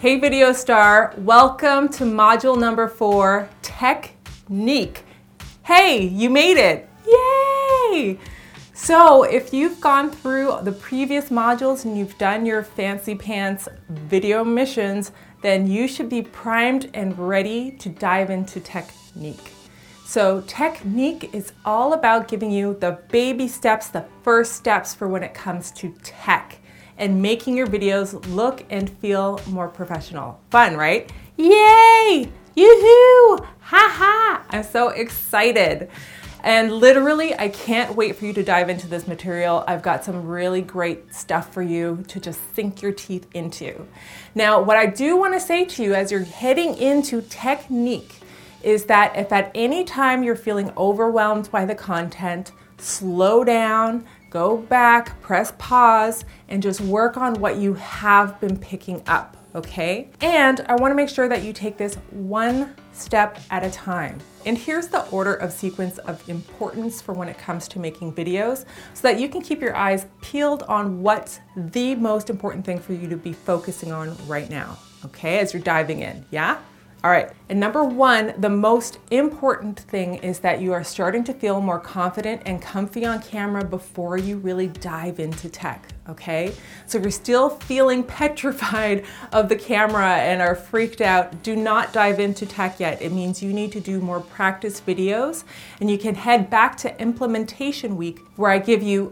Hey Video Star, welcome to module number 4, Technique. Hey, you made it! Yay! So if you've gone through the previous modules and you've done your fancy pants video missions, then you should be primed and ready to dive into technique. So technique is all about giving you the baby steps, the first steps for when it comes to tech and making your videos look and feel more professional. Fun, right? Yay! Yoo-hoo! Ha-ha! I'm so excited. And literally, I can't wait for you to dive into this material. I've got some really great stuff for you to just sink your teeth into. Now, what I do want to say to you as you're heading into technique is that if at any time you're feeling overwhelmed by the content, slow down, go back, press pause, and just work on what you have been picking up, okay? And I wanna make sure that you take this one step at a time. And here's the order of sequence of importance for when it comes to making videos so that you can keep your eyes peeled on what's the most important thing for you to be focusing on right now, okay, as you're diving in, yeah? All right, and number 1, the most important thing is that you are starting to feel more confident and comfy on camera before you really dive into tech, okay? So if you're still feeling petrified of the camera and are freaked out, do not dive into tech yet. It means you need to do more practice videos, and you can head back to implementation week where I give you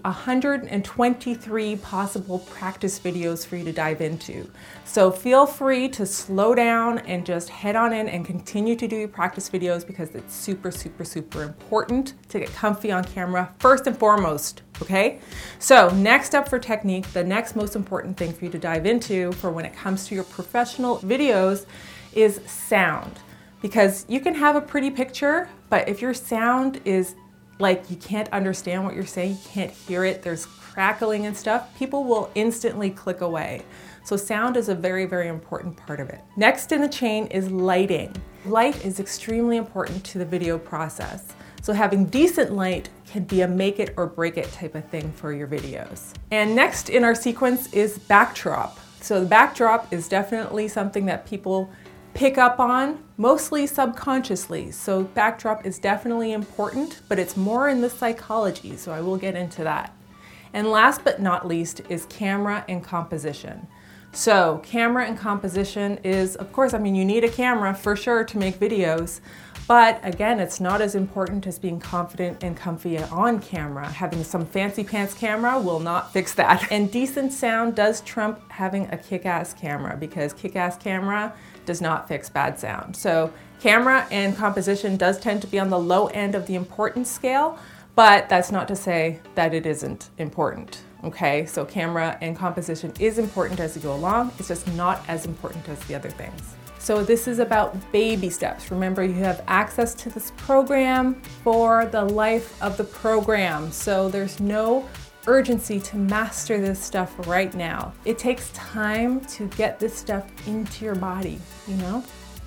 123 possible practice videos for you to dive into. So feel free to slow down and just head on in and continue to do your practice videos because it's super, super, super important to get comfy on camera first and foremost, okay? So next up for technique, the next most important thing for you to dive into for when it comes to your professional videos is sound. Because you can have a pretty picture, but if your sound is like you can't understand what you're saying, you can't hear it, there's crackling and stuff, people will instantly click away. So sound is a very, very important part of it. Next in the chain is lighting. Light is extremely important to the video process. So having decent light can be a make it or break it type of thing for your videos. And next in our sequence is backdrop. So the backdrop is definitely something that people pick up on, mostly subconsciously. So backdrop is definitely important, but it's more in the psychology, so I will get into that. And last but not least is camera and composition. So camera and composition is, of course, I mean, you need a camera for sure to make videos, but again, it's not as important as being confident and comfy on camera. Having some fancy pants camera will not fix that. And decent sound does trump having a kick-ass camera because kick-ass camera does not fix bad sound. So camera and composition does tend to be on the low end of the importance scale, but that's not to say that it isn't important. Okay, so camera and composition is important as you go along. It's just not as important as the other things. So this is about baby steps. Remember, you have access to this program for the life of the program. So there's no urgency to master this stuff right now. It takes time to get this stuff into your body, you know?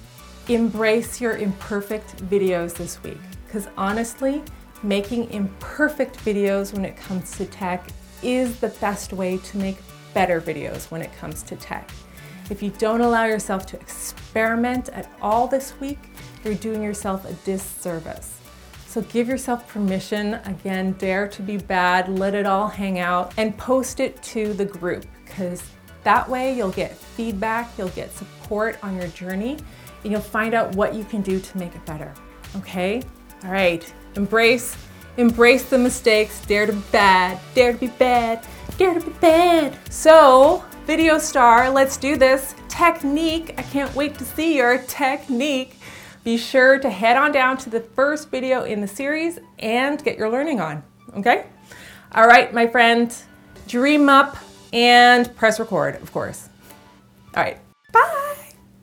Embrace your imperfect videos this week, because honestly, making imperfect videos when it comes to tech is the best way to make better videos when it comes to tech. If you don't allow yourself to experiment at all this week, you're doing yourself a disservice. So give yourself permission, again, dare to be bad, let it all hang out, and post it to the group, because that way you'll get feedback, you'll get support on your journey, and you'll find out what you can do to make it better, okay? All right, embrace the mistakes, dare to be bad, dare to be bad, dare to be bad. So, Video Star, let's do this. Technique, I can't wait to see your technique. Be sure to head on down to the first video in the series and get your learning on, okay? All right, my friend, dream up and press record, of course. All right, bye.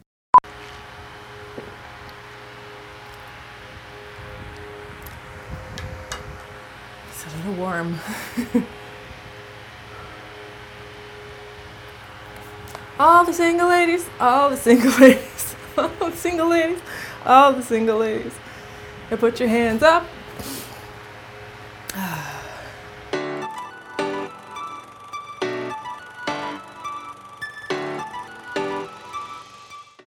It's a little warm. All the single ladies, all the single ladies, all the single ladies, all the single ladies. And put your hands up.